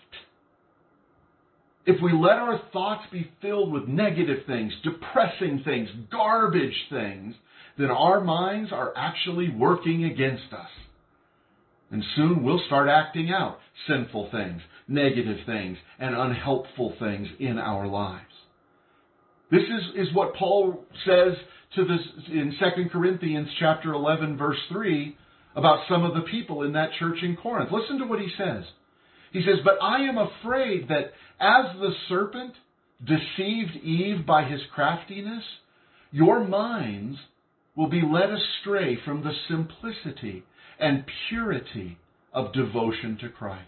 If we let our thoughts be filled with negative things, depressing things, garbage things, then our minds are actually working against us. And soon we'll start acting out sinful things, negative things, and unhelpful things in our lives. This is, is what Paul says to this in Second Corinthians chapter eleven, verse three, about some of the people in that church in Corinth. Listen to what he says. He says, "But I am afraid that as the serpent deceived Eve by his craftiness, your minds will be led astray from the simplicity and purity of devotion to Christ."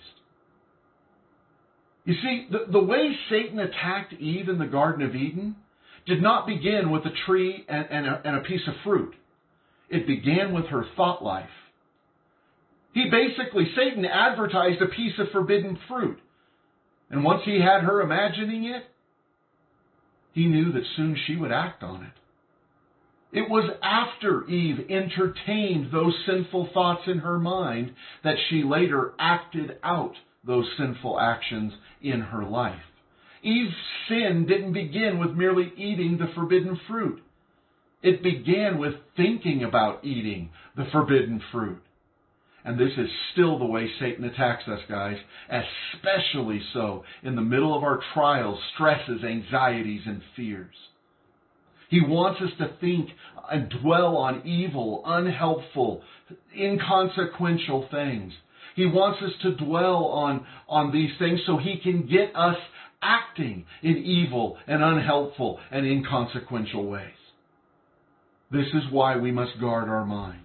You see, the, the way Satan attacked Eve in the Garden of Eden did not begin with a tree and, and, a, and a piece of fruit. It began with her thought life. He basically, Satan advertised a piece of forbidden fruit. And once he had her imagining it, he knew that soon she would act on it. It was after Eve entertained those sinful thoughts in her mind that she later acted out those sinful actions in her life. Eve's sin didn't begin with merely eating the forbidden fruit. It began with thinking about eating the forbidden fruit. And this is still the way Satan attacks us, guys, especially so in the middle of our trials, stresses, anxieties, and fears. He wants us to think and dwell on evil, unhelpful, inconsequential things. He wants us to dwell on, on these things so he can get us acting in evil and unhelpful and inconsequential ways. This is why we must guard our minds.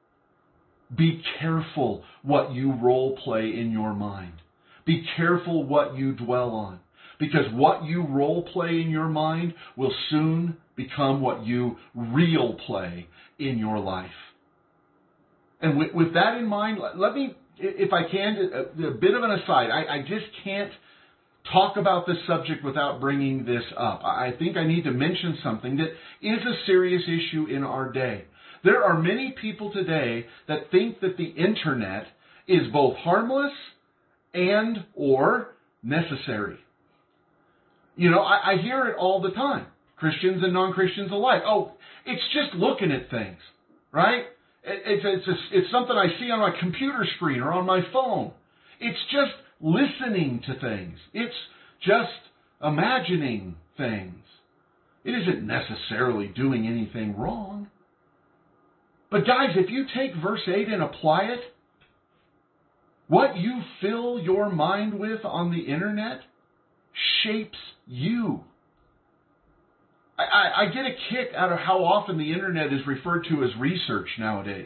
Be careful what you role play in your mind. Be careful what you dwell on. Because what you role play in your mind will soon become what you real play in your life. And with, with that in mind, let me, if I can, a, a bit of an aside. I, I just can't talk about this subject without bringing this up. I think I need to mention something that is a serious issue in our day. There are many people today that think that the internet is both harmless and or necessary. You know, I, I hear it all the time. Christians and non-Christians alike. Oh, it's just looking at things, right? It, it's, it's, just, it's something I see on my computer screen or on my phone. It's just listening to things. It's just imagining things. It isn't necessarily doing anything wrong. But guys, if you take verse eight and apply it, what you fill your mind with on the internet shapes you. I, I, I get a kick out of how often the internet is referred to as research nowadays.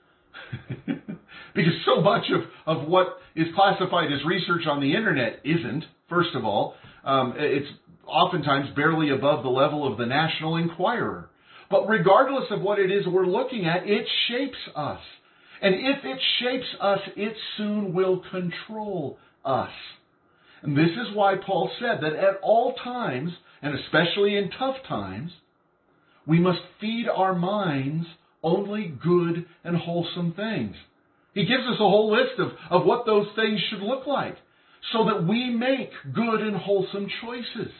Because so much of, of what is classified as research on the internet isn't, first of all. Um, it's oftentimes barely above the level of the National Enquirer. But regardless of what it is we're looking at, it shapes us. And if it shapes us, it soon will control us. And this is why Paul said that at all times, and especially in tough times, we must feed our minds only good and wholesome things. He gives us a whole list of, of what those things should look like so that we make good and wholesome choices.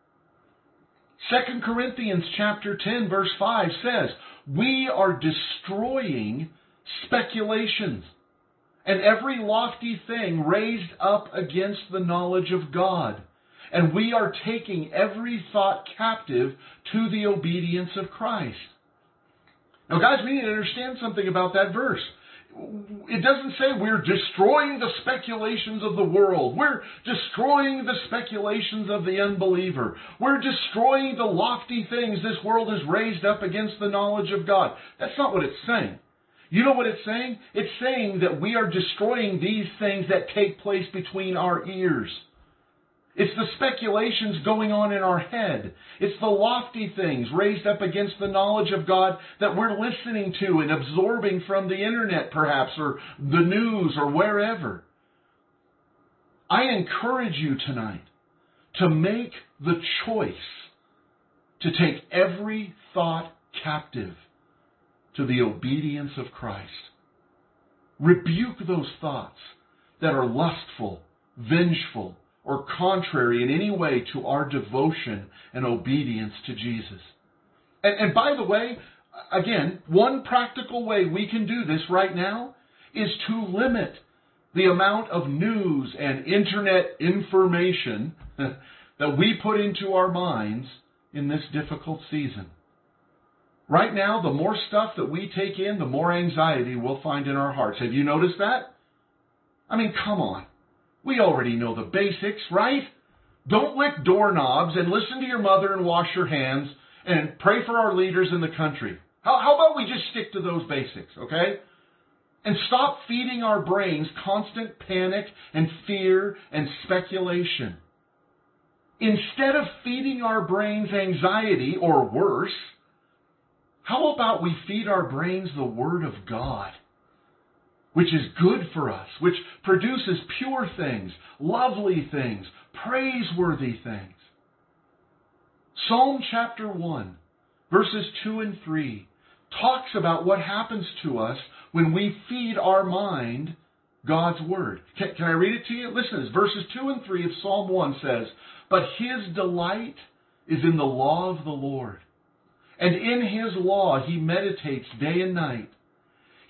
Second Corinthians chapter ten verse five says, we are destroying speculations and every lofty thing raised up against the knowledge of God. And we are taking every thought captive to the obedience of Christ. Now guys, we need to understand something about that verse. It doesn't say we're destroying the speculations of the world. We're destroying the speculations of the unbeliever. We're destroying the lofty things this world has raised up against the knowledge of God. That's not what it's saying. You know what it's saying? It's saying that we are destroying these things that take place between our ears. It's the speculations going on in our head. It's the lofty things raised up against the knowledge of God that we're listening to and absorbing from the internet perhaps, or the news, or wherever. I encourage you tonight to make the choice to take every thought captive to the obedience of Christ. Rebuke those thoughts that are lustful, vengeful, or contrary in any way to our devotion and obedience to Jesus. And, and by the way, again, one practical way we can do this right now is to limit the amount of news and internet information that we put into our minds in this difficult season. Right now, the more stuff that we take in, the more anxiety we'll find in our hearts. Have you noticed that? I mean, come on. We already know the basics, right? Don't lick doorknobs and listen to your mother and wash your hands and pray for our leaders in the country. How, how about we just stick to those basics, okay? And stop feeding our brains constant panic and fear and speculation. Instead of feeding our brains anxiety or worse, how about we feed our brains the Word of God, which is good for us, which produces pure things, lovely things, praiseworthy things. Psalm chapter one, verses two and three, talks about what happens to us when we feed our mind God's Word. Can, can I read it to you? Listen, verses two and three of Psalm one says, but His delight is in the law of the Lord, and in His law He meditates day and night.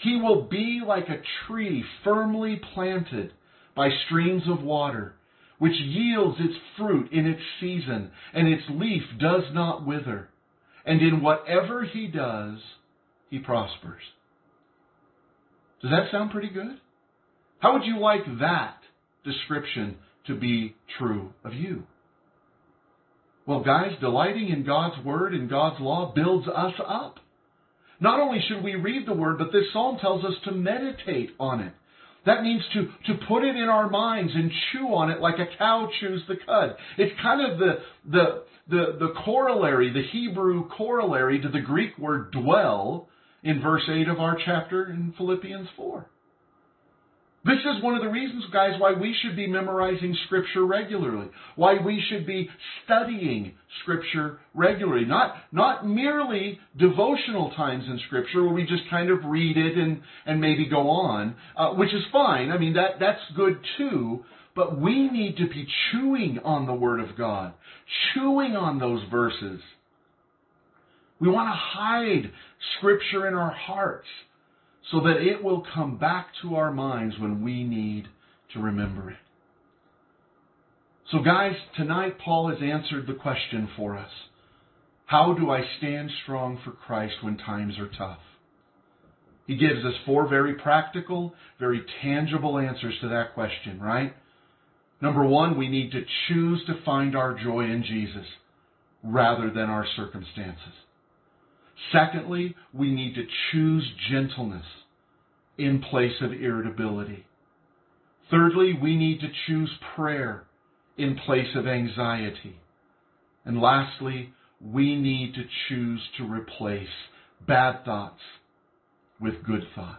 He will be like a tree firmly planted by streams of water, which yields its fruit in its season, and its leaf does not wither. And in whatever he does, he prospers. Does that sound pretty good? How would you like that description to be true of you? Well, guys, delighting in God's Word and God's law builds us up. Not only should we read the Word, but this psalm tells us to meditate on it. That means to, to put it in our minds and chew on it like a cow chews the cud. It's kind of the, the, the, the corollary, the Hebrew corollary to the Greek word dwell in verse eight of our chapter in Philippians four. This is one of the reasons, guys, why we should be memorizing Scripture regularly. Why we should be studying Scripture regularly. Not, not merely devotional times in Scripture where we just kind of read it and, and maybe go on, uh, which is fine. I mean, that, that's good too. But we need to be chewing on the Word of God. Chewing on those verses. We want to hide Scripture in our hearts, so that it will come back to our minds when we need to remember it. So guys, tonight Paul has answered the question for us. How do I stand strong for Christ when times are tough? He gives us four very practical, very tangible answers to that question, right? Number one, we need to choose to find our joy in Jesus rather than our circumstances. Secondly, we need to choose gentleness in place of irritability. Thirdly, we need to choose prayer in place of anxiety. And lastly, we need to choose to replace bad thoughts with good thoughts.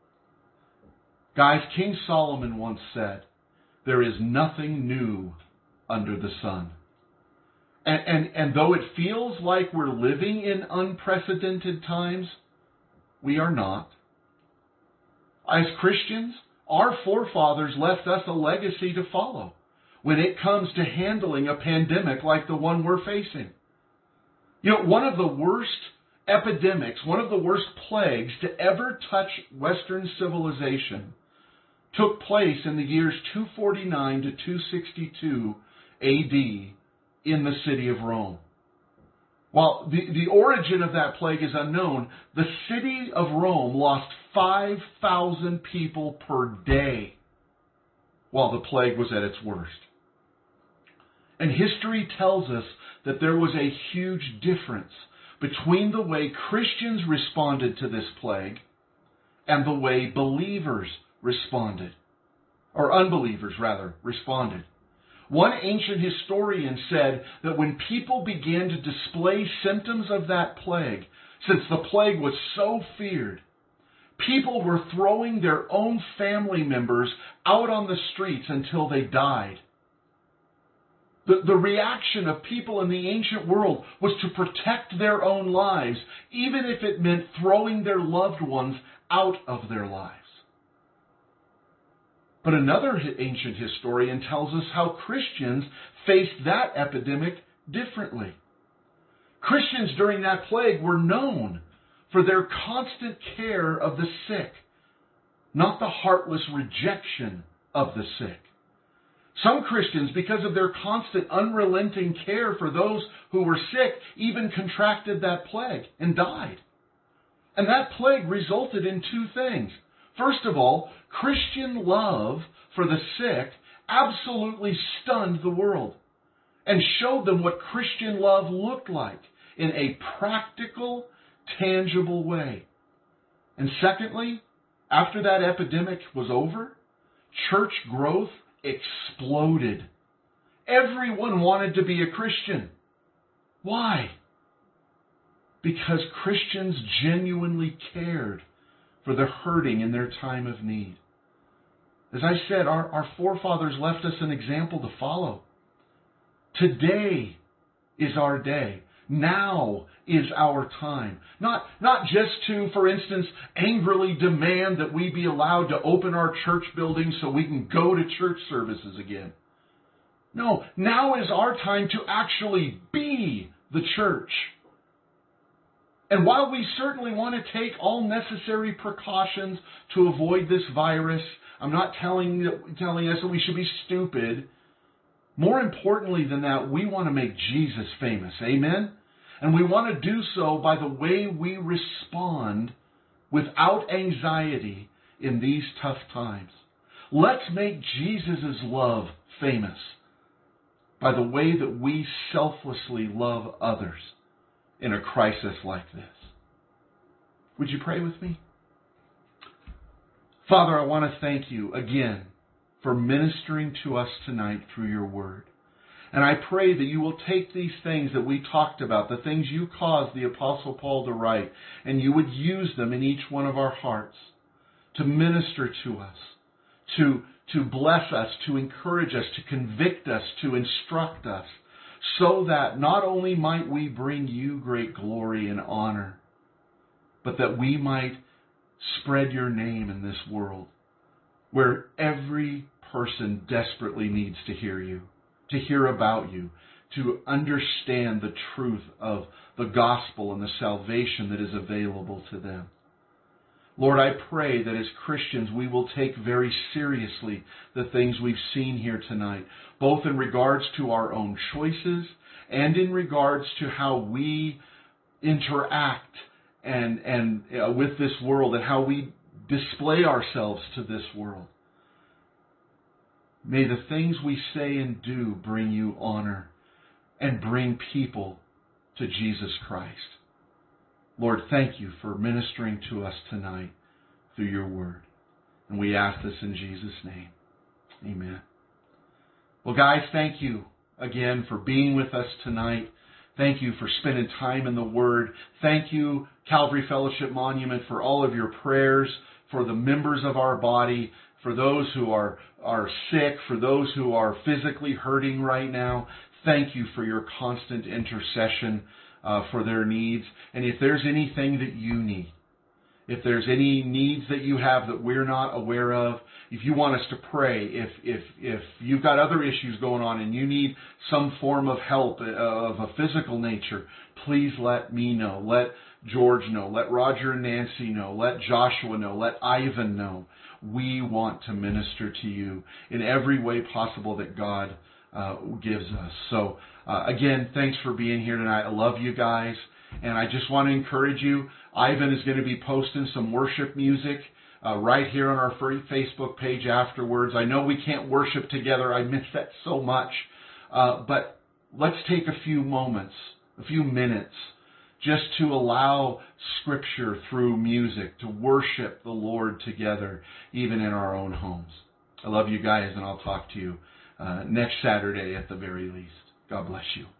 Guys, King Solomon once said, "There is nothing new under the sun." And, and, and though it feels like we're living in unprecedented times, we are not. As Christians, our forefathers left us a legacy to follow when it comes to handling a pandemic like the one we're facing. You know, one of the worst epidemics, one of the worst plagues to ever touch Western civilization took place in the years two forty-nine to two sixty-two A D in the city of Rome. While the, the origin of that plague is unknown, the city of Rome lost five thousand people per day while the plague was at its worst. And history tells us that there was a huge difference between the way Christians responded to this plague and the way believers responded, or unbelievers rather, responded. One ancient historian said that when people began to display symptoms of that plague, since the plague was so feared, people were throwing their own family members out on the streets until they died. The, the reaction of people in the ancient world was to protect their own lives, even if it meant throwing their loved ones out of their lives. But another ancient historian tells us how Christians faced that epidemic differently. Christians during that plague were known for their constant care of the sick, not the heartless rejection of the sick. Some Christians, because of their constant unrelenting care for those who were sick, even contracted that plague and died. And that plague resulted in two things. First of all, Christian love for the sick absolutely stunned the world and showed them what Christian love looked like in a practical, tangible way. And secondly, after that epidemic was over, church growth exploded. Everyone wanted to be a Christian. Why? Because Christians genuinely cared for the hurting in their time of need. As I said, our, our forefathers left us an example to follow. Today is our day. Now is our time. Not, not just to, for instance, angrily demand that we be allowed to open our church buildings so we can go to church services again. No, now is our time to actually be the church. And while we certainly want to take all necessary precautions to avoid this virus, I'm not telling, telling us that we should be stupid. More importantly than that, we want to make Jesus famous. Amen? And we want to do so by the way we respond without anxiety in these tough times. Let's make Jesus' love famous by the way that we selflessly love others in a crisis like this. Would you pray with me? Father, I want to thank you again for ministering to us tonight through your word. And I pray that you will take these things that we talked about, the things you caused the Apostle Paul to write, and you would use them in each one of our hearts to minister to us, to, to bless us, to encourage us, to convict us, to instruct us, so that not only might we bring you great glory and honor, but that we might spread your name in this world where every person desperately needs to hear you, to hear about you, to understand the truth of the gospel and the salvation that is available to them. Lord, I pray that as Christians we will take very seriously the things we've seen here tonight, both in regards to our own choices and in regards to how we interact and, and uh, with this world and how we display ourselves to this world. May the things we say and do bring you honor and bring people to Jesus Christ. Lord, thank you for ministering to us tonight through your word. And we ask this in Jesus' name. Amen. Well, guys, thank you again for being with us tonight. Thank you for spending time in the Word. Thank you, Calvary Fellowship Monument, for all of your prayers, for the members of our body, for those who are, are sick, for those who are physically hurting right now. Thank you for your constant intercession uh, for their needs. And if there's anything that you need, if there's any needs that you have that we're not aware of, if you want us to pray, if if if you've got other issues going on and you need some form of help of a physical nature, please let me know. Let George know. Let Roger and Nancy know. Let Joshua know. Let Ivan know. We want to minister to you in every way possible that God uh, gives us. So, uh, again, thanks for being here tonight. I love you guys. And I just want to encourage you, Ivan is going to be posting some worship music uh, right here on our free Facebook page afterwards. I know we can't worship together. I miss that so much. Uh, but let's take a few moments, a few minutes, just to allow Scripture through music to worship the Lord together, even in our own homes. I love you guys, and I'll talk to you uh, next Saturday at the very least. God bless you.